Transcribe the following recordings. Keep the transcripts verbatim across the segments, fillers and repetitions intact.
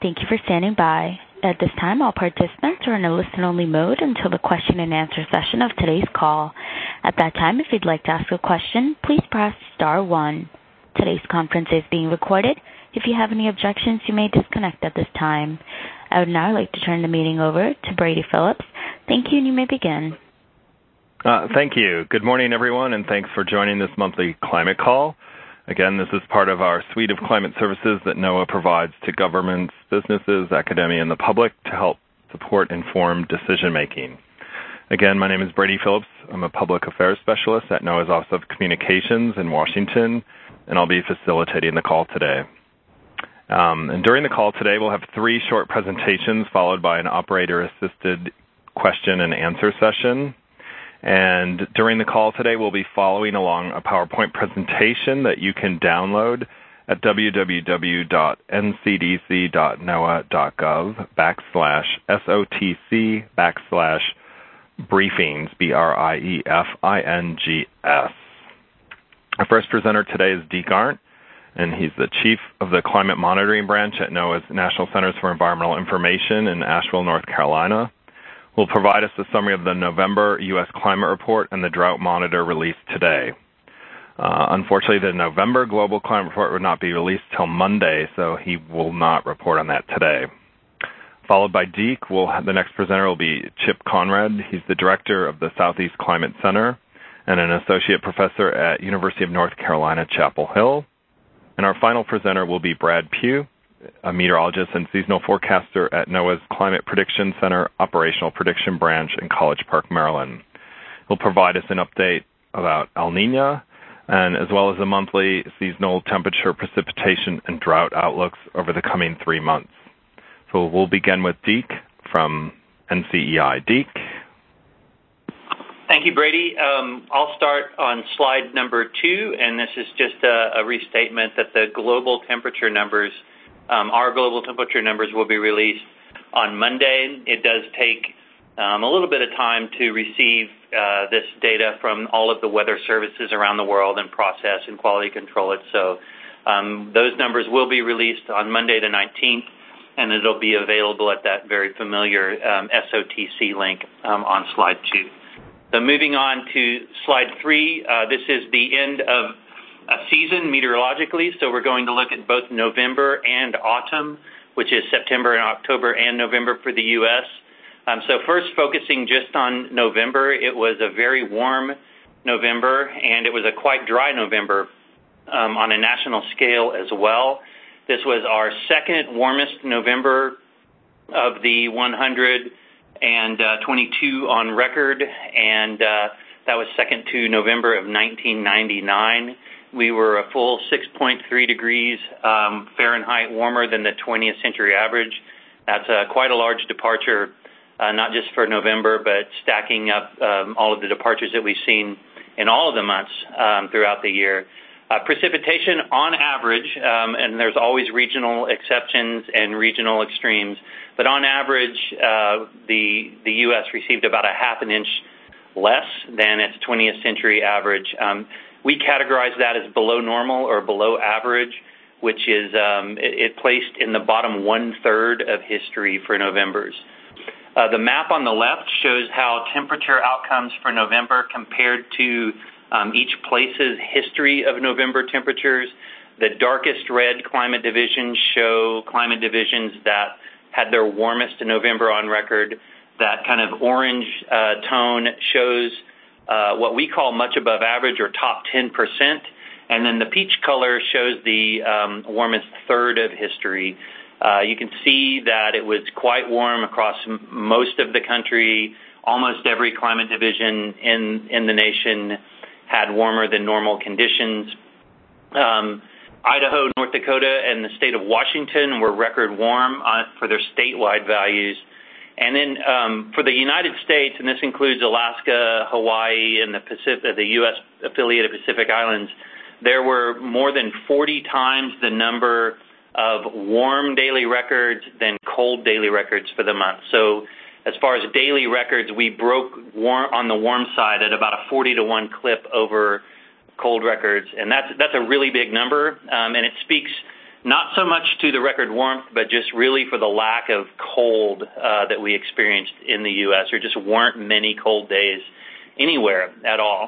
Thank you for standing by. At this time, all participants are in a listen-only mode until the question-and-answer session of today's call. At that time, if you'd like to ask a question, please press star one. Today's conference is being recorded. If you have any objections, you may disconnect at this time. I would now like to turn the meeting over to Brady Phillips. Thank you, and you may begin. Uh, thank you. Good morning, everyone, and thanks for joining this monthly climate call. Again, this is part of our suite of climate services that NOAA provides to governments, businesses, academia, and the public to help support informed decision-making. Again, my name is Brady Phillips. I'm a public affairs specialist at NOAA's Office of Communications in Washington, and I'll be facilitating the call today. Um, and during the call today, we'll have three short presentations followed by an operator-assisted question and answer session. And during the call today, we'll be following along a PowerPoint presentation that you can download at www.ncdc.noaa.gov backslash SOTC backslash briefings, B R I E F I N G S. Our first presenter today is Deke Arndt, and he's the Chief of the Climate Monitoring Branch at NOAA's National Centers for Environmental Information in Asheville, North Carolina. Will provide us a summary of the November U S Climate Report and the Drought Monitor released today. Uh, unfortunately, the November Global Climate Report would not be released till Monday, so he will not report on that today. Followed by Deke, we'll have, the next presenter will be Chip Conrad. He's the Director of the Southeast Climate Center and an Associate Professor at University of North Carolina, Chapel Hill. And our final presenter will be Brad Pugh, a meteorologist and seasonal forecaster at NOAA's Climate Prediction Center Operational Prediction Branch in College Park, Maryland. He'll provide us an update about El Niño, and as well as the monthly seasonal temperature, precipitation, and drought outlooks over the coming three months. So we'll begin with Deke from N C E I. Deke. Thank you, Brady. Um, I'll start on slide number two, and this is just a, a restatement that the global temperature numbers Um, our global temperature numbers will be released on Monday. It does take um, a little bit of time to receive uh, this data from all of the weather services around the world and process and quality control it. So um, those numbers will be released on Monday the nineteenth, and it'll be available at that very familiar um, S O T C link um, on slide two. So moving on to slide three, uh, this is the end of a season meteorologically, so we're going to look at both November and autumn, which is September and October and November for the U S. Um, so first focusing just on November, it was a very warm November, and it was a quite dry November um, on a national scale as well. This was our second warmest November of the one hundred twenty-two on record, and uh, that was second to November of nineteen ninety-nine. We were a full six point three degrees um, Fahrenheit warmer than the twentieth century average. That's uh, quite a large departure, uh, not just for November, but stacking up um, all of the departures that we've seen in all of the months um, throughout the year. Uh, precipitation on average, um, and there's always regional exceptions and regional extremes, but on average, uh, the, the U S received about a half an inch less than its twentieth century average. Um, We categorize that as below normal or below average, which is um, it, it placed in the bottom one-third of history for Novembers. Uh, the map on the left shows how temperature outcomes for November compared to um, each place's history of November temperatures. The darkest red climate divisions show climate divisions that had their warmest November on record. That kind of orange uh, tone shows Uh, what we call much above average or top ten percent, and then the peach color shows the um, warmest third of history. Uh, you can see that it was quite warm across m- most of the country. Almost every climate division in, in the nation had warmer than normal conditions. Um, Idaho, North Dakota, and the state of Washington were record warm uh, for their statewide values. And then um, for the United States, and this includes Alaska, Hawaii, and the Pacific, the U S affiliated Pacific Islands, there were more than forty times the number of warm daily records than cold daily records for the month. So as far as daily records, we broke warm, on the warm side at about a forty to one clip over cold records. And that's that's a really big number, um, and it speaks not so much to the record warmth, but just really for the lack of cold uh, that we experienced in the U S There just weren't many cold days anywhere at all.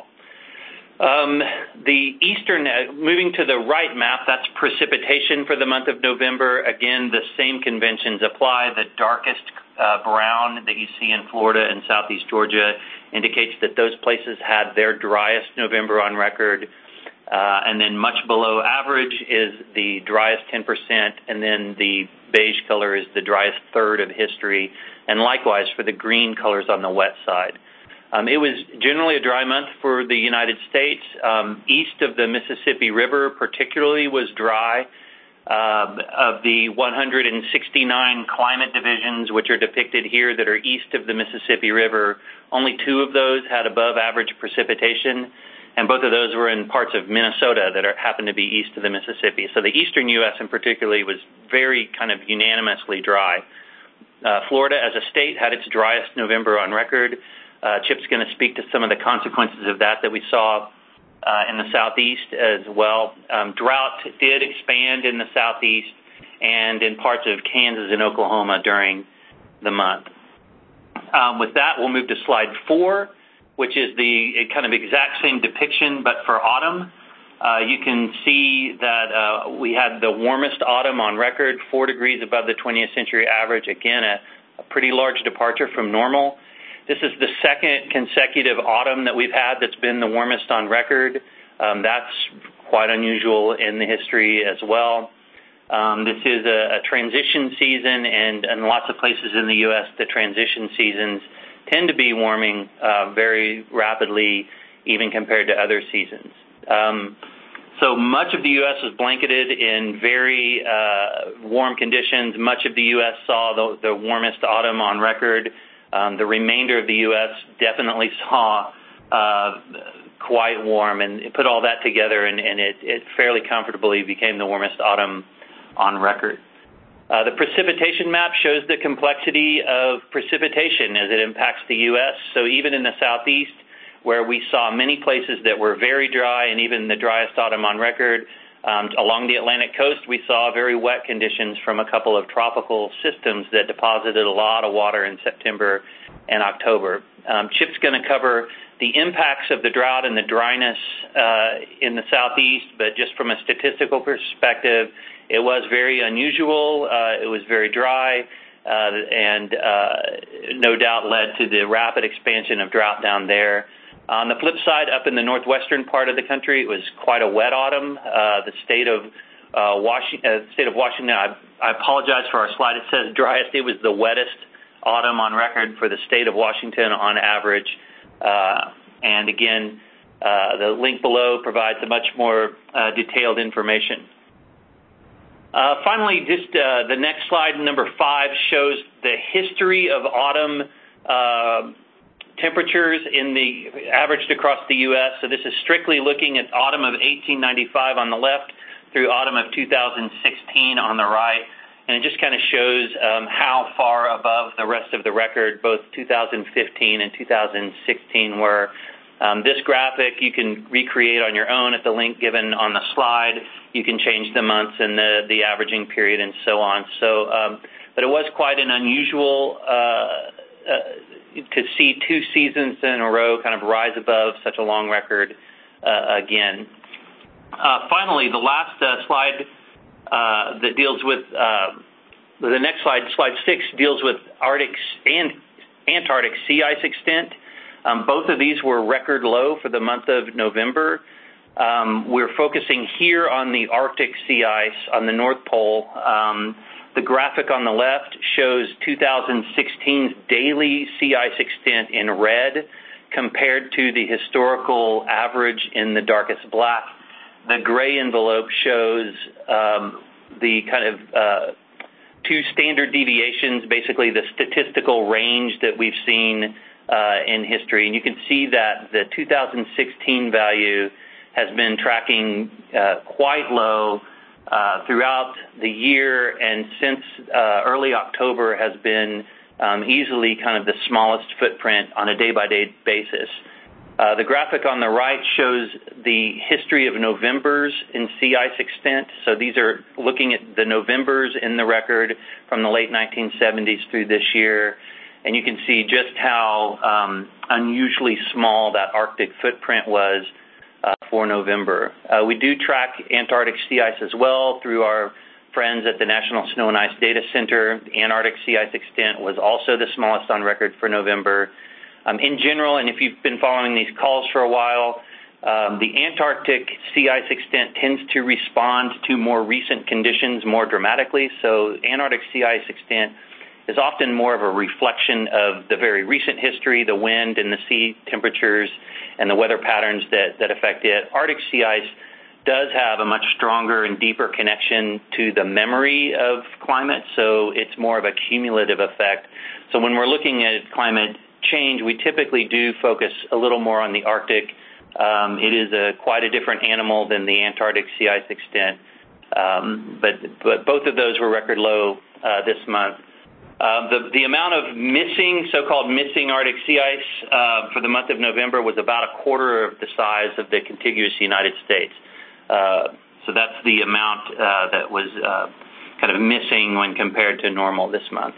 Um, the eastern, uh, moving to the right map, that's precipitation for the month of November. Again, the same conventions apply. The darkest uh, brown that you see in Florida and southeast Georgia indicates that those places had their driest November on record. Uh, and then much below average is the driest ten percent, and then the beige color is the driest third of history, and likewise for the green colors on the wet side. Um, it was generally a dry month for the United States. Um, east of the Mississippi River particularly was dry. Uh, of the one hundred sixty-nine climate divisions which are depicted here that are east of the Mississippi River, only two of those had above average precipitation, and both of those were in parts of Minnesota that are, happen to be east of the Mississippi. So the eastern U S in particular was very kind of unanimously dry. Uh, Florida as a state had its driest November on record. Uh, Chip's going to speak to some of the consequences of that that we saw uh, in the southeast as well. Um, drought did expand in the southeast and in parts of Kansas and Oklahoma during the month. Um, with that, we'll move to slide four, which is the kind of exact same depiction, but for autumn. Uh, you can see that uh, we had the warmest autumn on record, four degrees above the twentieth century average. Again, a, a pretty large departure from normal. This is the second consecutive autumn that we've had that's been the warmest on record. Um, that's quite unusual in the history as well. Um, this is a, a transition season, and in lots of places in the U S, the transition seasons tend to be warming uh, very rapidly, even compared to other seasons. Um, so much of the U S was blanketed in very uh, warm conditions. Much of the U S saw the, the warmest autumn on record. Um, the remainder of the U S definitely saw uh, quite warm, and it put all that together, and, and it, it fairly comfortably became the warmest autumn on record. Uh, the precipitation map shows the complexity of precipitation as it impacts the U S So even in the southeast, where we saw many places that were very dry and even the driest autumn on record, um, along the Atlantic coast, we saw very wet conditions from a couple of tropical systems that deposited a lot of water in September and October. Um, Chip's going to cover the impacts of the drought and the dryness uh, in the southeast, but just from a statistical perspective, it was very unusual. Uh, it was very dry, uh, and uh, no doubt led to the rapid expansion of drought down there. On the flip side, up in the northwestern part of the country, it was quite a wet autumn. Uh, the state of uh, Washington, uh, state of Washington. I, I apologize for our slide. It says driest. It was the wettest autumn on record for the state of Washington on average. Uh, and again, uh, the link below provides a much more uh, detailed information. Uh, finally, just uh, the next slide, number five, shows the history of autumn uh, temperatures in the averaged across the U S So this is strictly looking at autumn of eighteen ninety-five on the left through autumn of two thousand sixteen on the right. And it just kind of shows um, how far above the rest of the record both two thousand fifteen and two thousand sixteen were. Um, this graphic you can recreate on your own at the link given on the slide. You can change the months and the, the averaging period and so on. So, um, but it was quite an unusual uh, uh, to see two seasons in a row kind of rise above such a long record uh, again. Uh, finally, the last uh, slide uh, that deals with, uh, the next slide, slide six, deals with Arctic and Antarctic sea ice extent. Um, both of these were record low for the month of November. Um, we're focusing here on the Arctic sea ice on the North Pole. Um, The graphic on the left shows two thousand sixteen's daily sea ice extent in red compared to the historical average in the darkest black. The gray envelope shows um, the kind of uh, two standard deviations, basically the statistical range that we've seen uh, in history. And you can see that the two thousand sixteen value has been tracking uh, quite low Uh, throughout the year, and since uh, early October has been um, easily kind of the smallest footprint on a day-by-day basis. Uh, the graphic on the right shows the history of Novembers in sea ice extent. So these are looking at the Novembers in the record from the late nineteen seventies through this year. And you can see just how um, unusually small that Arctic footprint was uh, for November. Uh, we do track Antarctic sea ice as well through our friends at the National Snow and Ice Data Center. The Antarctic sea ice extent was also the smallest on record for November. Um, in general, and if you've been following these calls for a while, um, the Antarctic sea ice extent tends to respond to more recent conditions more dramatically. So Antarctic sea ice extent is often more of a reflection of the very recent history, the wind and the sea temperatures and the weather patterns that, that affect it. Arctic sea ice does have a much stronger and deeper connection to the memory of climate, so it's more of a cumulative effect. So when we're looking at climate change, we typically do focus a little more on the Arctic. Um, it is a quite a different animal than the Antarctic sea ice extent, um, but, but both of those were record low uh, this month. Uh, the, the amount of missing, so-called missing Arctic sea ice uh, for the month of November was about a quarter of the size of the contiguous United States. Uh, so that's the amount uh, that was uh, kind of missing when compared to normal this month.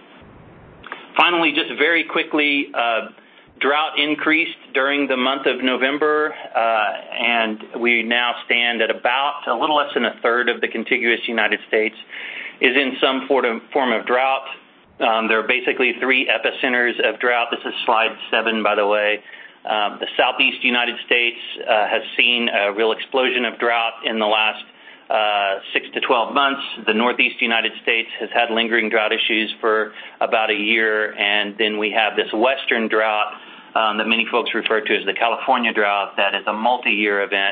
Finally, just very quickly, uh, drought increased during the month of November, uh, and we now stand at about a little less than a third of the contiguous United States is in some form of drought. Um, there are basically three epicenters of drought. This is slide seven, by the way. Um, the southeast United States uh, has seen a real explosion of drought in the last uh, six to twelve months. The northeast United States has had lingering drought issues for about a year, and then we have this western drought um, that many folks refer to as the California drought that is a multi-year event.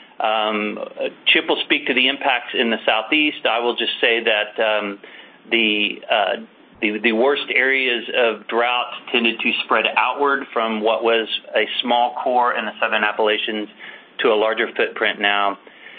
Um, Chip will speak to the impacts in the southeast. I will just say that um, the uh, The, the worst areas of drought tended to spread outward from what was a small core in the southern Appalachians to a larger footprint now.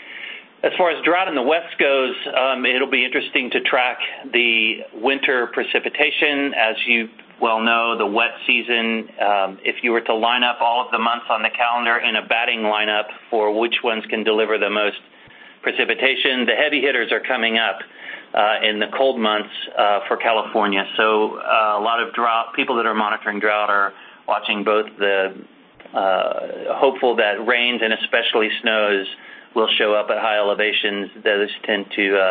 As far as drought in the west goes, um, it'll be interesting to track the winter precipitation. As you well know, the wet season, um, if you were to line up all of the months on the calendar in a batting lineup for which ones can deliver the most precipitation, the heavy hitters are coming up Uh, in the cold months uh, for California. So uh, a lot of drought, people that are monitoring drought are watching both the uh, hopeful that rains and especially snows will show up at high elevations. Those tend to uh,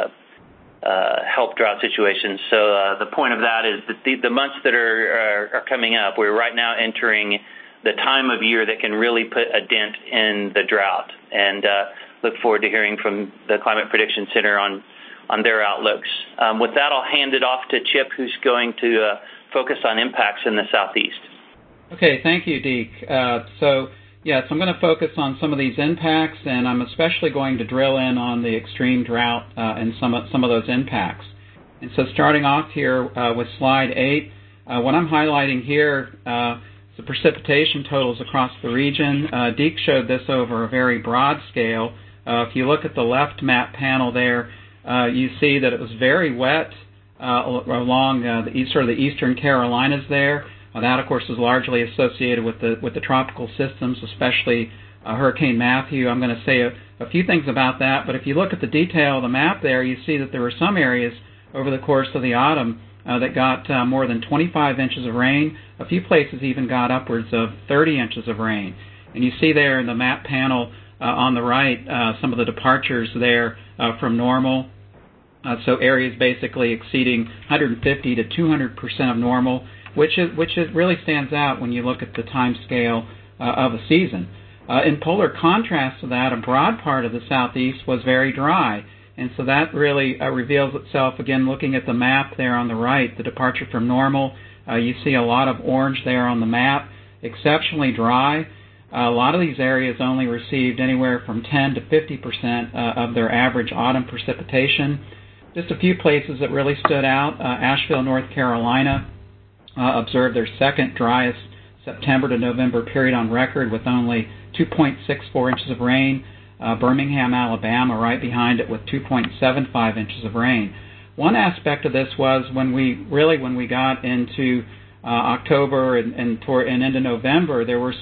uh, help drought situations. So uh, the point of that is that the, the months that are, are, are coming up, we're right now entering the time of year that can really put a dent in the drought. And uh, look forward to hearing from the Climate Prediction Center on on their outlooks. Um, with that, I'll hand it off to Chip, who's going to uh, focus on impacts in the southeast. Okay, thank you, Deke. Uh, so, yes, I'm going to focus on some of these impacts, and I'm especially going to drill in on the extreme drought uh, and some of, some of those impacts. And so starting off here uh, with slide eight, uh, what I'm highlighting here uh, is the precipitation totals across the region. Uh, Deke showed this over a very broad scale. Uh, if you look at the left map panel there, Uh, you see that it was very wet uh, along uh, the east, sort of the eastern Carolinas there. Uh, that, of course, is largely associated with the with the tropical systems, especially uh, Hurricane Matthew. I'm going to say a, a few things about that, but if you look at the detail of the map there, you see that there were some areas over the course of the autumn uh, that got uh, more than twenty-five inches of rain. A few places even got upwards of thirty inches of rain. And you see there in the map panel uh, on the right uh, some of the departures there uh, from normal. Uh, so areas basically exceeding one hundred fifty to two hundred percent of normal, which is which is really stands out when you look at the time scale uh, of a season. Uh, in polar contrast to that, a broad part of the southeast was very dry, and so that really uh, reveals itself again looking at the map there on the right, the departure from normal. Uh, you see a lot of orange there on the map, exceptionally dry. Uh, a lot of these areas only received anywhere from ten to fifty percent uh, of their average autumn precipitation. Just a few places that really stood out. Uh, Asheville, North Carolina, uh, observed their second driest September to November period on record with only two point six four inches of rain. Uh, Birmingham, Alabama, right behind it with two point seven five inches of rain. One aspect of this was when we really, when we got into uh, October and, and, toward, and into November, there were some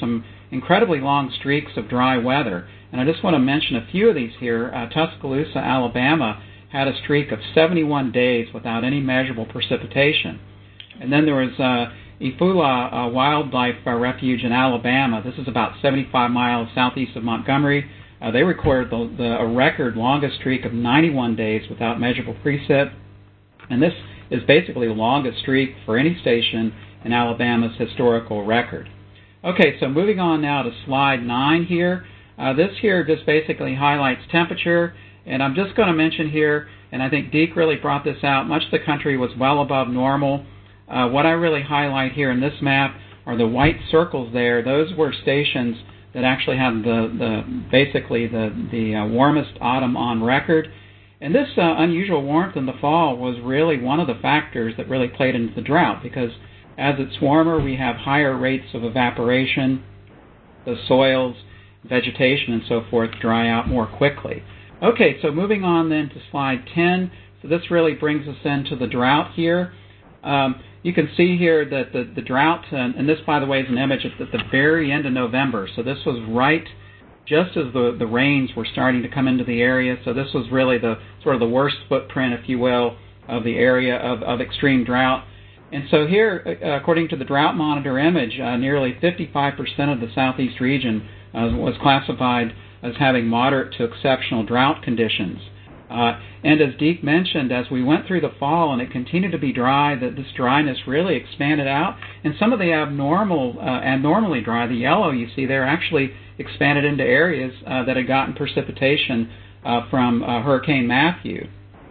incredibly long streaks of dry weather. And I just want to mention a few of these here. Uh, Tuscaloosa, Alabama, had a streak of seventy-one days without any measurable precipitation. And then there was uh, Ifula uh, Wildlife uh, Refuge in Alabama. This is about seventy-five miles southeast of Montgomery. Uh, they recorded the, the, a record longest streak of ninety-one days without measurable precip. And this is basically the longest streak for any station in Alabama's historical record. Okay, so moving on now to slide nine here. Uh, this here just basically highlights temperature, and I'm just going to mention here, and I think Deke really brought this out, much of the country was well above normal. Uh, what I really highlight here in this map are the white circles there. Those were stations that actually had the, the basically the, the uh, warmest autumn on record. And this uh, unusual warmth in the fall was really one of the factors that really played into the drought, because as it's warmer, we have higher rates of evaporation, the soils, vegetation, and so forth dry out more quickly. Okay, so moving on then to slide ten. So this really brings us into the drought here. Um, you can see here that the, the drought, and, and this, by the way, is an image at the very end of November. So this was right just as the, the rains were starting to come into the area. So this was really the sort of the worst footprint, if you will, of the area of, of extreme drought. And so here, according to the Drought Monitor image, uh, nearly fifty-five percent of the southeast region uh, was classified as having moderate to exceptional drought conditions. Uh, and as Deke mentioned, as we went through the fall and it continued to be dry, that this dryness really expanded out. And some of the abnormal, uh, abnormally dry, the yellow you see there, actually expanded into areas uh, that had gotten precipitation uh, from uh, Hurricane Matthew.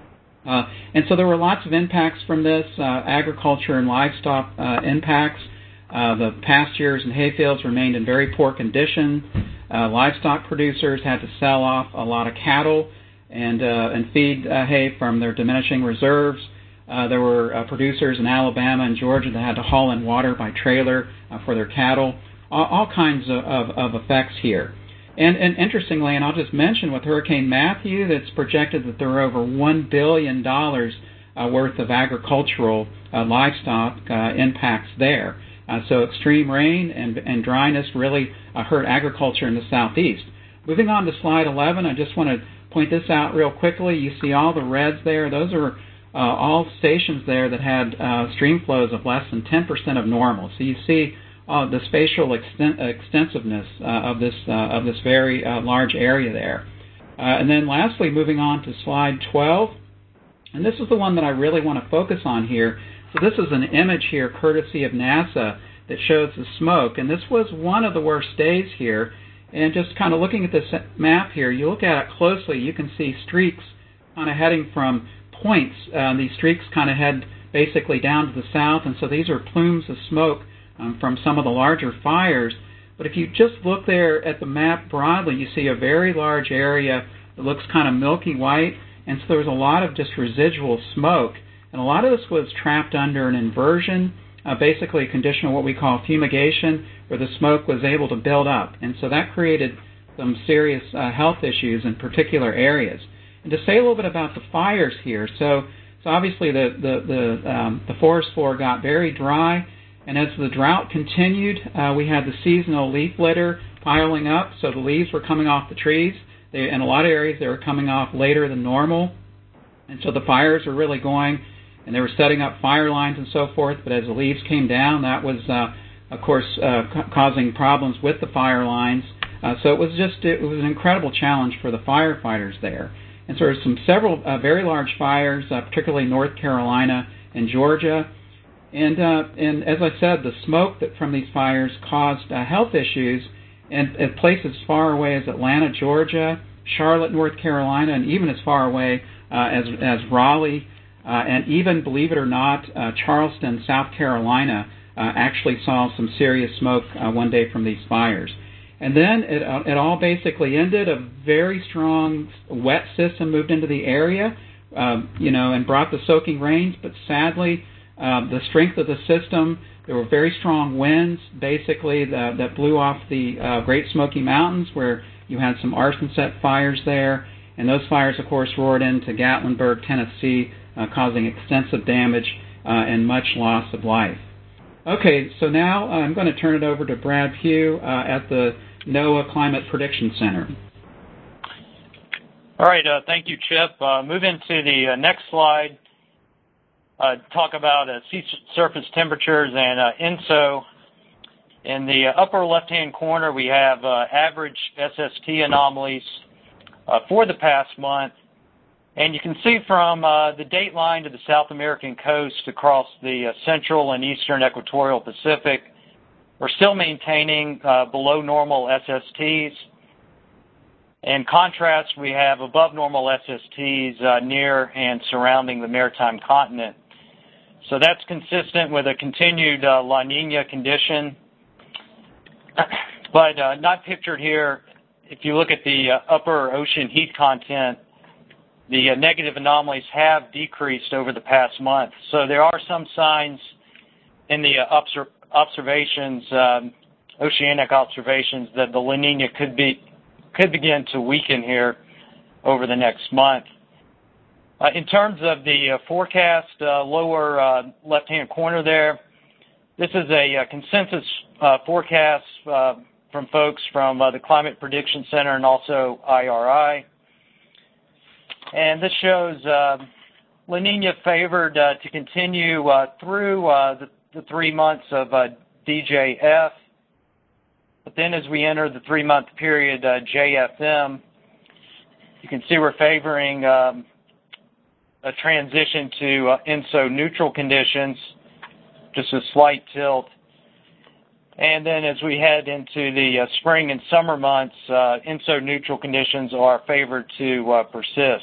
Uh, and so there were lots of impacts from this, uh, agriculture and livestock uh, impacts. Uh, the pastures and hayfields remained in very poor condition. Uh, livestock producers had to sell off a lot of cattle and uh, and feed uh, hay from their diminishing reserves. Uh, there were uh, producers in Alabama and Georgia that had to haul in water by trailer uh, for their cattle. All, all kinds of, of, of effects here. And, and interestingly, and I'll just mention with Hurricane Matthew, that's projected that there are over one billion dollars uh, worth of agricultural uh, livestock uh, impacts there. Uh, so extreme rain and, and dryness really uh, hurt agriculture in the southeast. Moving on to slide eleven, I just want to point this out real quickly. You see all the reds there. Those are uh, all stations there that had uh, stream flows of less than ten percent of normal. So you see Uh, the spatial exten- extensiveness uh, of this uh, of this very uh, large area there. Uh, and then lastly, moving on to slide twelve, and this is the one that I really want to focus on here. So this is an image here courtesy of NASA that shows the smoke, and this was one of the worst days here. And just kind of looking at this map here, you look at it closely, you can see streaks kind of heading from points. Uh, these streaks kind of head basically down to the south, and so these are plumes of smoke Um, from some of the larger fires. But if you just look there at the map broadly, you see a very large area that looks kind of milky white, and so there's a lot of just residual smoke. And a lot of this was trapped under an inversion, uh, basically a condition of what we call fumigation, where the smoke was able to build up. And so that created some serious uh, health issues in particular areas. And to say a little bit about the fires here, so, so obviously the, the, the, um, the forest floor got very dry. And as the drought continued, uh, we had the seasonal leaf litter piling up, so the leaves were coming off the trees. They, in a lot of areas, they were coming off later than normal. And so the fires were really going, and they were setting up fire lines and so forth. But as the leaves came down, that was, uh, of course, uh, ca- causing problems with the fire lines. Uh, so it was just it was an incredible challenge for the firefighters there. And so there were some several uh, very large fires, uh, particularly North Carolina and Georgia. And uh, and as I said, the smoke that from these fires caused uh, health issues in, in places as far away as Atlanta, Georgia, Charlotte, North Carolina, and even as far away uh, as as Raleigh, uh, and even, believe it or not, uh, Charleston, South Carolina, uh, actually saw some serious smoke uh, one day from these fires. And then it, uh, it all basically ended. A very strong wet system moved into the area, uh, you know, and brought the soaking rains, but sadly, Uh, the strength of the system, there were very strong winds, basically, the, that blew off the uh, Great Smoky Mountains, where you had some arson set fires there. And those fires, of course, roared into Gatlinburg, Tennessee, uh, causing extensive damage uh, and much loss of life. Okay, so now I'm going to turn it over to Brad Pugh uh, at the NOAA Climate Prediction Center. All right, uh, thank you, Chip. Uh, move into the uh, next slide. Uh, talk about uh, sea surface temperatures and uh, I N S O. In the uh, upper left-hand corner, we have uh, average S S T anomalies uh, for the past month. And you can see from uh, the date line to the South American coast across the uh, central and eastern equatorial Pacific, we're still maintaining uh, below normal S S Ts. In contrast, we have above normal S S Ts uh, near and surrounding the maritime continent. So that's consistent with a continued uh, La Nina condition. But uh, not pictured here, if you look at the uh, upper ocean heat content, the uh, negative anomalies have decreased over the past month. So there are some signs in the uh, obser- observations, um, oceanic observations, that the La Nina could be could begin to weaken here over the next month. Uh, in terms of the uh, forecast, uh, lower uh, left-hand corner there, this is a, a consensus uh, forecast uh, from folks from uh, the Climate Prediction Center and also I R I. And this shows uh, La Nina favored uh, to continue uh, through uh, the, the three months of uh, D J F. But then as we enter the three-month period uh, J F M, you can see we're favoring um, a transition to uh, I N S O neutral conditions, just a slight tilt. And then as we head into the uh, spring and summer months, uh, I N S O neutral conditions are favored to uh, persist.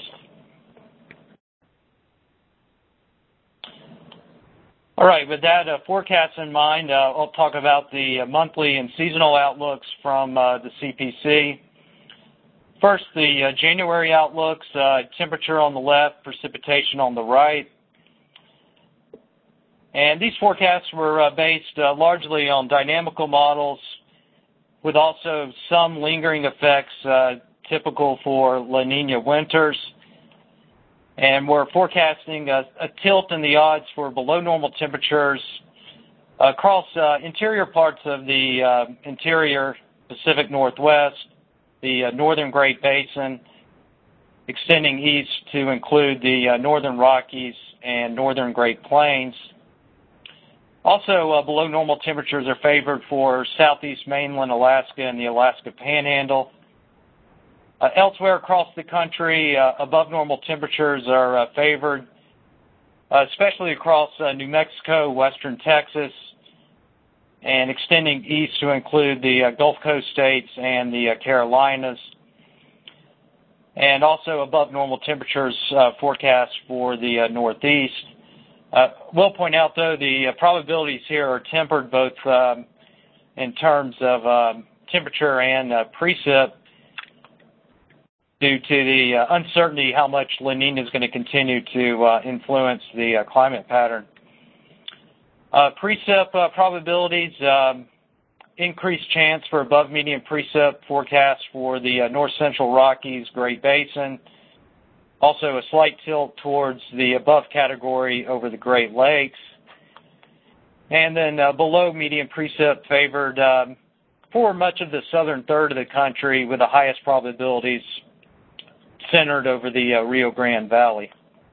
All right, with that uh, forecast in mind, uh, I'll talk about the uh, monthly and seasonal outlooks from uh, the C P C. First, the uh, January outlooks, uh, temperature on the left, precipitation on the right. And these forecasts were uh, based uh, largely on dynamical models with also some lingering effects uh, typical for La Nina winters. And we're forecasting a, a tilt in the odds for below normal temperatures across uh, interior parts of the uh, interior Pacific Northwest, the uh, northern Great Basin, extending east to include the uh, northern Rockies and northern Great Plains. Also, uh, below normal temperatures are favored for southeast mainland Alaska and the Alaska Panhandle. Uh, elsewhere across the country, uh, above normal temperatures are uh, favored, uh, especially across uh, New Mexico, western Texas, and extending east to include the uh, Gulf Coast states and the uh, Carolinas. And also above normal temperatures uh, forecast for the uh, Northeast. Uh, we'll point out, though, the uh, probabilities here are tempered both um, in terms of um, temperature and uh, precip due to the uh, uncertainty how much La Nina is going to continue to uh, influence the uh, climate pattern. Uh, precip uh, probabilities, um, increased chance for above median precip forecast for the uh, north central Rockies, Great Basin. Also a slight tilt towards the above category over the Great Lakes. And then uh, below median precip favored um, for much of the southern third of the country with the highest probabilities centered over the uh, Rio Grande Valley.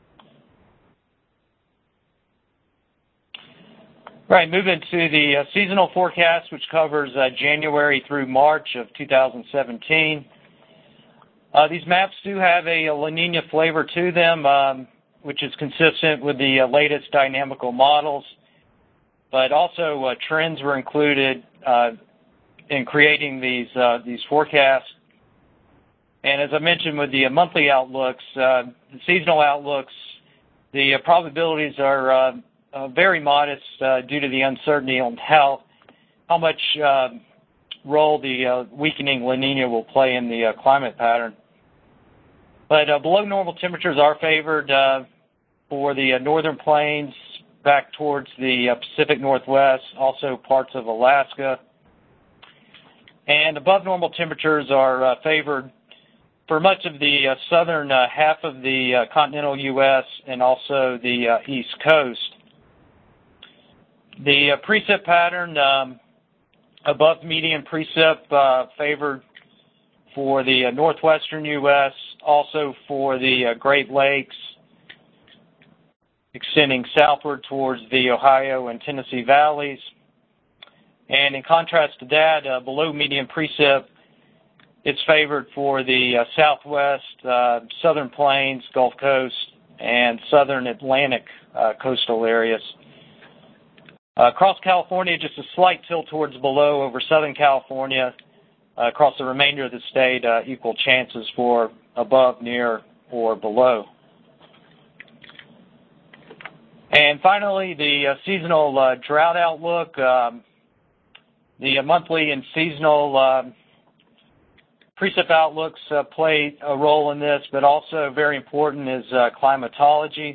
All right, moving to the uh, seasonal forecast, which covers uh, January through March of two thousand seventeen. Uh, these maps do have a, a La Nina flavor to them, um, which is consistent with the uh, latest dynamical models, but also uh, trends were included uh, in creating these uh, these forecasts. And as I mentioned with the uh, monthly outlooks, uh, the seasonal outlooks, the uh, probabilities are uh, uh, very modest uh, due to the uncertainty on how how much uh, role the uh, weakening La Nina will play in the uh, climate pattern. But uh, below normal temperatures are favored uh, for the uh, northern plains back towards the uh, Pacific Northwest, also parts of Alaska. And above normal temperatures are uh, favored for much of the uh, southern uh, half of the uh, continental U S and also the uh, East Coast. The uh, precip pattern, um, above median precip uh, favored for the uh, northwestern U S, also for the uh, Great Lakes, extending southward towards the Ohio and Tennessee valleys. And in contrast to that, uh, below median precip, it's favored for the uh, southwest, uh, southern plains, Gulf Coast, and southern Atlantic uh, coastal areas. Uh, across California, just a slight tilt towards below over Southern California. Uh, across the remainder of the state, uh, equal chances for above, near, or below. And finally, the uh, seasonal uh, drought outlook. Um, the uh, monthly and seasonal uh, precip outlooks uh, play a role in this, but also very important is uh, climatology.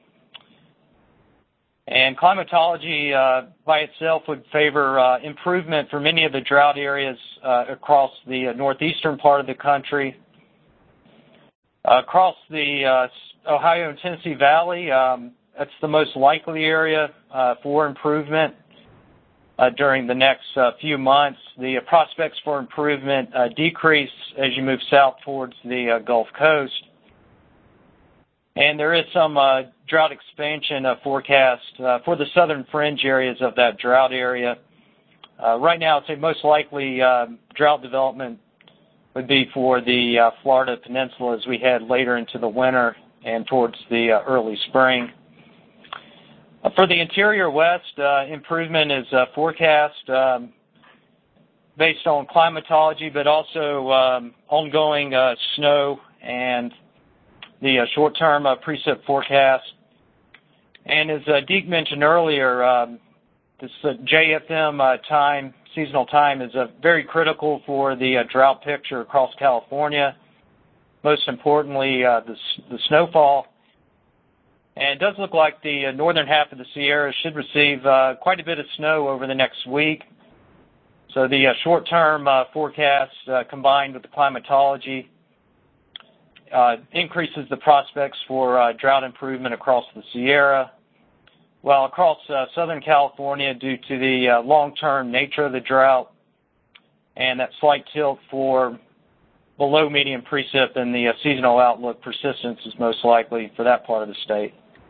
And climatology uh, by itself would favor uh, improvement for many of the drought areas uh, across the uh, northeastern part of the country. Uh, across the uh, Ohio and Tennessee Valley, um, that's the most likely area uh, for improvement uh, during the next uh, few months. The uh, prospects for improvement uh, decrease as you move south towards the uh, Gulf Coast. And there is some uh, drought expansion uh, forecast uh, for the southern fringe areas of that drought area. Uh, right now, I'd say most likely uh, drought development would be for the uh, Florida Peninsula as we head later into the winter and towards the uh, early spring. Uh, for the interior west, uh, improvement is uh, forecast um, based on climatology, but also um, ongoing uh, snow and the uh, short-term uh, precip forecast. And as uh, Deke mentioned earlier, um, this uh, J F M uh, time, seasonal time, is uh, very critical for the uh, drought picture across California. Most importantly, uh, the, the snowfall. And it does look like the uh, northern half of the Sierra should receive uh, quite a bit of snow over the next week. So the uh, short-term uh, forecast uh, combined with the climatology Uh, increases the prospects for uh, drought improvement across the Sierra, while across uh, Southern California, due to the uh, long-term nature of the drought and that slight tilt for below median precip and the uh, seasonal outlook, persistence is most likely for that part of the state.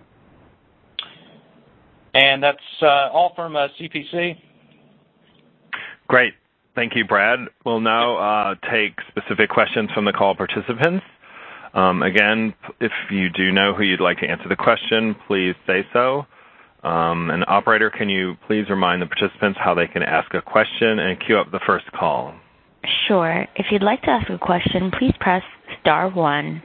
And that's uh, all from uh, C P C. Great. Thank you, Brad. We'll now uh, take specific questions from the call participants. Um, again, if you do know who you'd like to answer the question, please say so. Um, and operator, can you please remind the participants how they can ask a question and queue up the first call? Sure. If you'd like to ask a question, please press star one.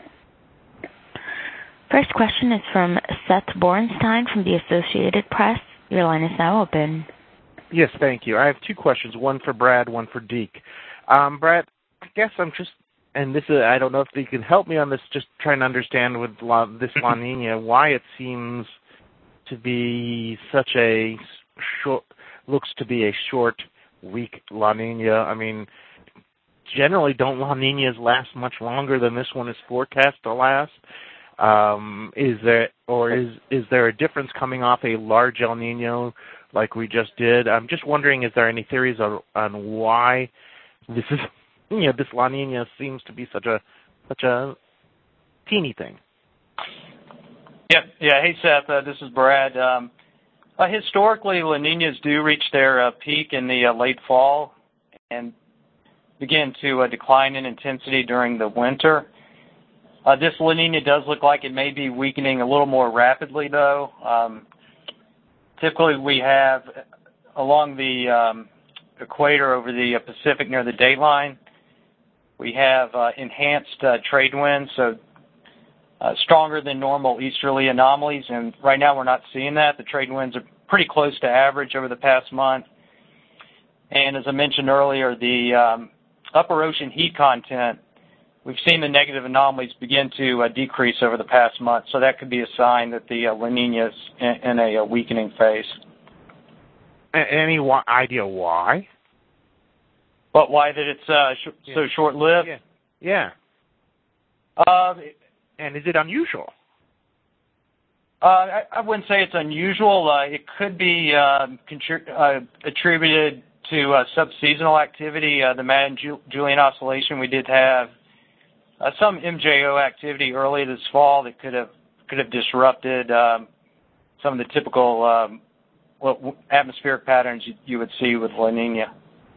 First question is from Seth Borenstein from the Associated Press. Your line is now open. Yes, thank you. I have two questions, one for Brad, one for Deke. Um, Brad, I guess I'm just And this is, I don't know if you can help me on this, just trying to understand with La, this La Nina, why it seems to be such a short, looks to be a short, weak La Nina. I mean, generally don't La Ninas last much longer than this one is forecast to last? Um, is there, or is, is there a difference coming off a large El Nino like we just did? I'm just wondering, is there any theories on, on why this is, you know, this La Nina seems to be such a such a teeny thing. Yeah, yeah. Hey, Seth, uh, this is Brad. Um, uh, historically, La Ninas do reach their uh, peak in the uh, late fall and begin to uh, decline in intensity during the winter. Uh, this La Nina does look like it may be weakening a little more rapidly, though. Um, typically, we have along the um, equator over the uh, Pacific near the dateline, we have uh, enhanced uh, trade winds, so uh, stronger than normal easterly anomalies, and right now we're not seeing that. The trade winds are pretty close to average over the past month. And as I mentioned earlier, the um, upper ocean heat content, we've seen the negative anomalies begin to uh, decrease over the past month, so that could be a sign that the uh, La Nina is in, in a, a weakening phase. Any wa- idea why? But why that it's uh, sh- yeah. so short-lived? Yeah. Yeah. Uh, and is it unusual? Uh, I, I wouldn't say it's unusual. Uh, it could be uh, contri- uh, attributed to uh, subseasonal activity. Uh, the Madden-Julian oscillation, we did have uh, some M J O activity early this fall that could have could have disrupted um, some of the typical um, well, atmospheric patterns you, you would see with La Nina.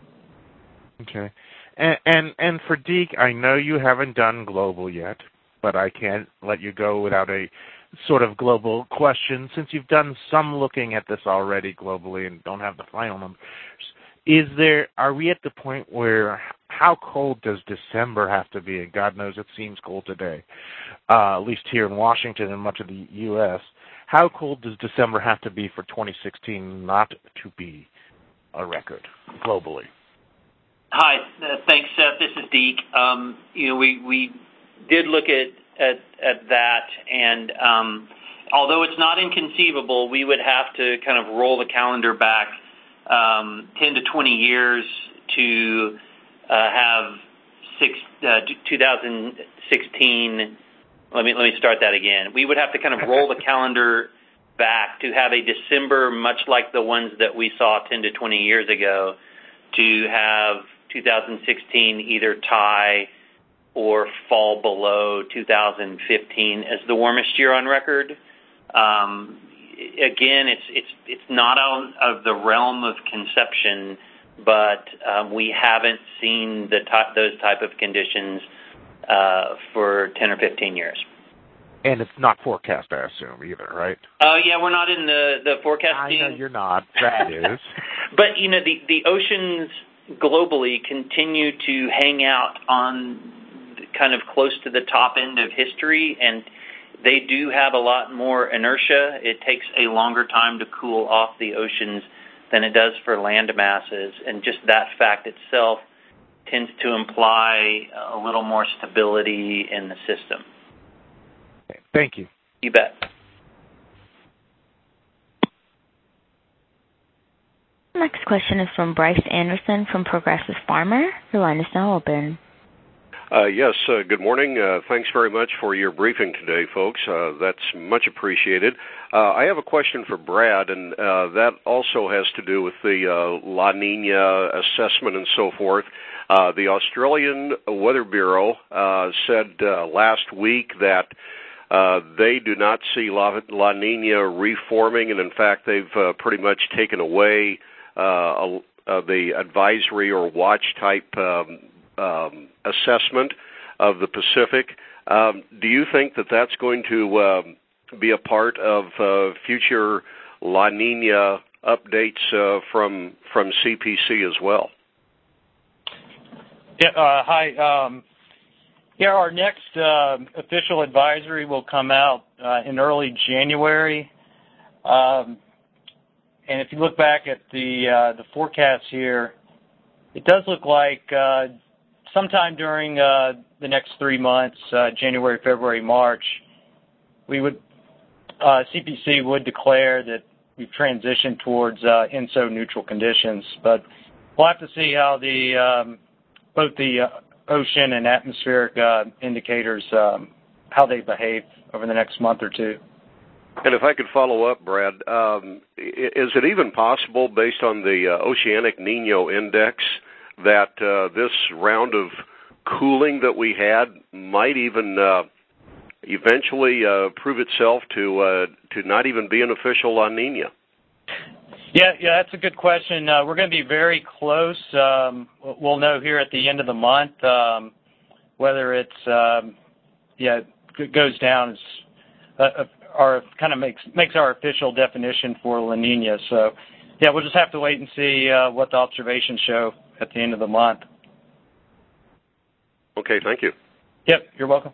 Okay. And, and and for Deke, I know you haven't done global yet, but I can't let you go without a sort of global question. Since you've done some looking at this already globally and don't have the final numbers, is there? Are we at the point where how cold does December have to be? And God knows it seems cold today, uh, at least here in Washington and much of the U S How cold does December have to be for twenty sixteen not to be a record globally? Hi, uh, thanks, Seth. This is Deke. Um, you know, we, we did look at at, at that, and um, although it's not inconceivable, we would have to kind of roll the calendar back um, ten to twenty years to uh, have six, uh, two thousand sixteen. Let me let me start that again. We would have to kind of roll the calendar back to have a December much like the ones that we saw ten to twenty years ago, to have two thousand sixteen either tie or fall below two thousand fifteen as the warmest year on record. Um, again, it's it's it's not out of the realm of conception, but um, we haven't seen the ty- those type of conditions uh, for ten or fifteen years. And it's not forecast, I assume, either, right? Oh, uh, yeah, we're not in the, the forecasting. I know you're not. That is. But, you know, the, the oceans globally continue to hang out on kind of close to the top end of history, and they do have a lot more inertia. It takes a longer time to cool off the oceans than it does for land masses, and just that fact itself tends to imply a little more stability in the system. Okay, thank you. You bet. Next question is from Bryce Anderson from Progressive Farmer. Your line is now open. Uh, yes, uh, good morning. Uh, thanks very much for your briefing today, folks. Uh, that's much appreciated. Uh, I have a question for Brad, and uh, that also has to do with the uh, La Nina assessment and so forth. Uh, the Australian Weather Bureau uh, said uh, last week that uh, they do not see La, La Nina reforming, and in fact, they've uh, pretty much taken away uh, uh, the advisory or watch type um, um, assessment of the Pacific. Um, do you think that that's going to uh, be a part of uh, future La Nina updates uh, from from C P C as well? Yeah, uh, hi. Um, yeah, our next uh, official advisory will come out uh, in early January. Um, and if you look back at the uh, the forecast here, it does look like uh, sometime during uh, the next three months, uh, January, February, March, we would uh, C P C would declare that we've transitioned towards uh, N S O neutral conditions. But we'll have to see how the um, both the uh, ocean and atmospheric uh, indicators um, how they behave over the next month or two. And if I could follow up, Brad, um, is it even possible, based on the uh, Oceanic Nino Index, that uh, this round of cooling that we had might even uh, eventually uh, prove itself to uh, to not even be an official La Nina? Yeah, yeah, that's a good question. Uh, we're going to be very close. Um, we'll know here at the end of the month um, whether it's um, yeah it goes down as uh, our kind of makes makes our official definition for La Nina. So yeah, we'll just have to wait and see uh, what the observations show at the end of the month. Okay, thank you. Yep, you're welcome.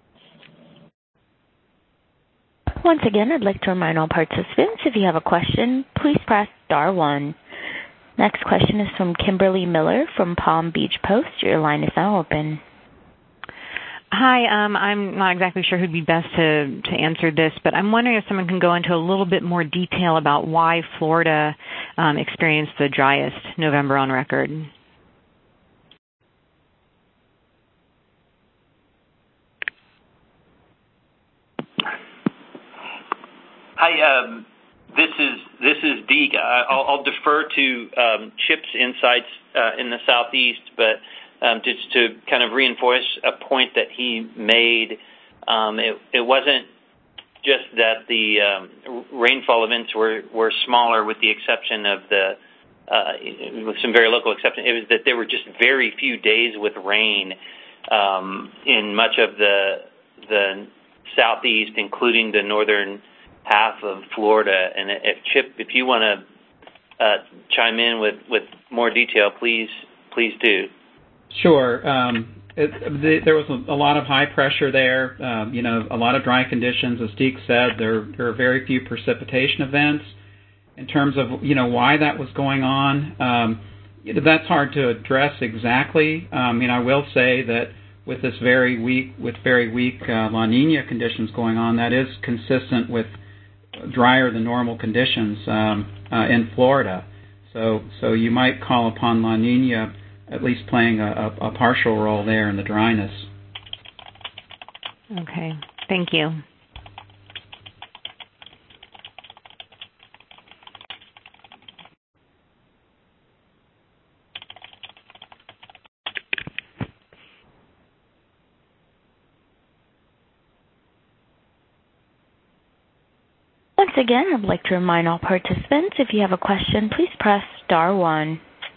Once again, I'd like to remind all participants, if you have a question, please press star one. Next question is from Kimberly Miller from Palm Beach Post. Your line is now open. Hi, um, I'm not exactly sure who'd be best to, to answer this, but I'm wondering if someone can go into a little bit more detail about why Florida um, experienced the driest November on record. Hi, um, this is this is Deke. I'll, I'll defer to um, Chip's insights uh, in the Southeast, but um, just to kind of reinforce a point that he made, um, it, it wasn't just that the um, rainfall events were, were smaller, with the exception of the uh, with some very local exceptions. It was that there were just very few days with rain um, in much of the the Southeast, including the northern half of Florida. And if Chip, if you want to uh, chime in with, with more detail, please please do. Sure. Um, it, the, there was a, a lot of high pressure there. Um, you know, a lot of dry conditions. As Deke said, there, there are very few precipitation events. In terms of you know why that was going on, um, that's hard to address exactly. Um, I mean, I will say that with this very weak, with very weak uh, La Nina conditions going on, that is consistent with drier than normal conditions um, uh, in Florida. So, so you might call upon La Nina at least playing a, a, a partial role there in the dryness. Okay, thank you. Once again, I'd like to remind all participants, if you have a question, please press star one.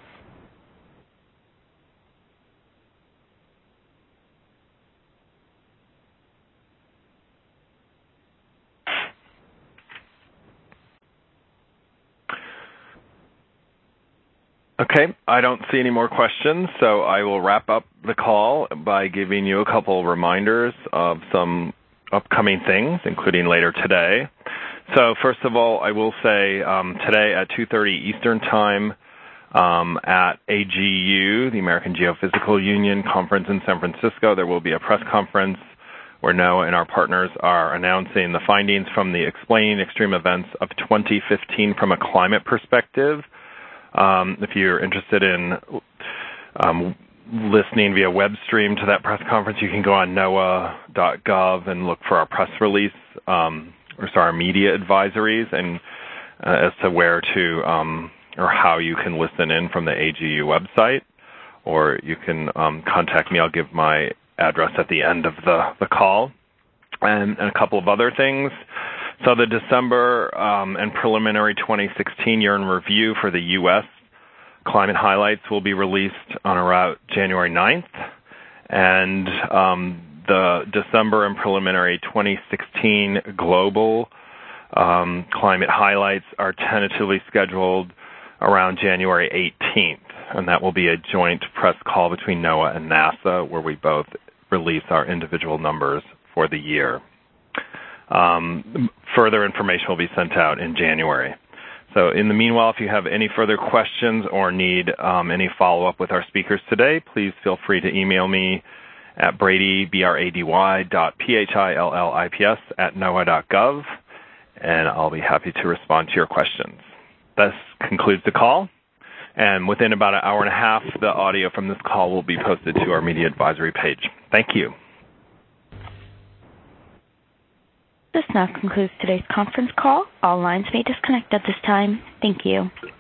Okay, I don't see any more questions, so I will wrap up the call by giving you a couple of reminders of some upcoming things, including later today. So first of all, I will say um, today at two thirty Eastern Time um, at A G U, the American Geophysical Union Conference in San Francisco, there will be a press conference where NOAA and our partners are announcing the findings from the Explaining Extreme Events of twenty fifteen from a Climate Perspective. Um, if you're interested in um, listening via web stream to that press conference, you can go on NOAA dot gov and look for our press release, um, or sorry, our media advisories, and uh, as to where to um, or how you can listen in from the A G U website, or you can um, contact me. I'll give my address at the end of the, the call, and, and a couple of other things. So the December um, and preliminary twenty sixteen year in review for the U S climate highlights will be released on around January ninth, and um, the December and preliminary twenty sixteen global um, climate highlights are tentatively scheduled around January eighteenth, and that will be a joint press call between NOAA and NASA where we both release our individual numbers for the year. Um, further information will be sent out in January. So in the meanwhile, if you have any further questions or need um, any follow-up with our speakers today, please feel free to email me at Brady, B R A D Y dot P H I L L I P S at NOAA dot gov, and I'll be happy to respond to your questions. This concludes the call, and within about an hour and a half, the audio from this call will be posted to our media advisory page. Thank you. This now concludes today's conference call. All lines may disconnect at this time. Thank you.